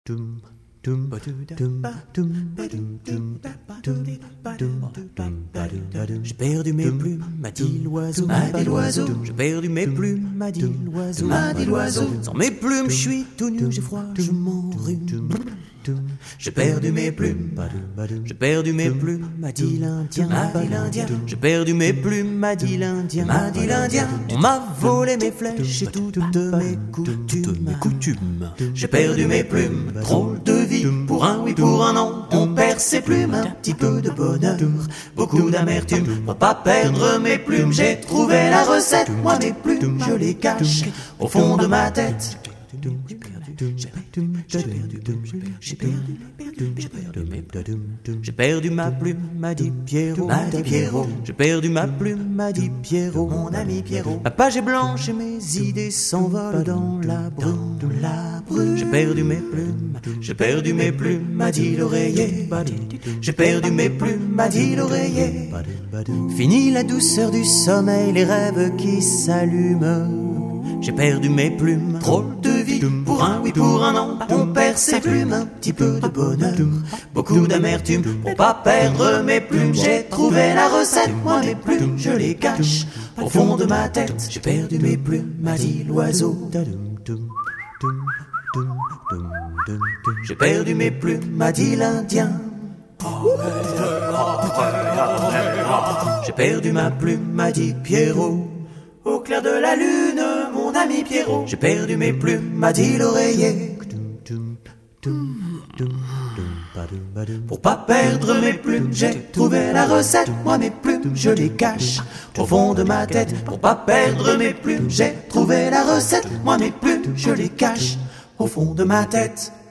J'ai perdu mes plumes, m'a dit l'oiseau. J'ai perdu mes plumes, m'a dit l'oiseau. Sans mes plumes, je suis tout nu, j'ai froid, je m'enrhume. J'ai perdu mes plumes, j'ai perdu mes plumes, m'a dit l'Indien. J'ai perdu mes plumes, m'a dit l'Indien. On m'a volé mes flèches et toutes mes coutumes. J'ai perdu mes plumes, drôle de vie, pour un oui, pour un non. On perd ses plumes, un petit peu de bonheur, beaucoup d'amertume. Pour pas perdre mes plumes, j'ai trouvé la recette. Moi mes plumes, je les cache au fond de ma tête. J'ai perdu ma plume, m'a dit Pierrot. J'ai perdu ma plume, m'a dit Pierrot, mon ami Pierrot. Ma page est blanche et mes idées s'envolent dans la brume. J'ai perdu mes plumes, m'a dit l'oreiller. J'ai perdu mes plumes, m'a dit l'oreiller. Fini la douceur du sommeil, les rêves qui s'allument. J'ai perdu mes plumes, drôle de vie, pour un oui, pour un non. On perd ses plumes, un petit peu de bonheur, beaucoup d'amertume. Pour pas perdre mes plumes, j'ai trouvé la recette. Moi mes plumes, je les cache au fond de ma tête. J'ai perdu mes plumes, m'a dit l'oiseau. J'ai perdu mes plumes, m'a dit l'Indien. J'ai perdu ma plume, m'a dit Pierrot. Au clair de la lune, mon ami Pierrot. J'ai perdu mes plumes, m'a dit l'oreiller. Pour pas perdre mes plumes, j'ai trouvé la recette. Moi mes plumes, je les cache au fond de ma tête. Pour pas perdre mes plumes, j'ai trouvé la recette. Moi mes plumes, je les cache au fond de ma tête.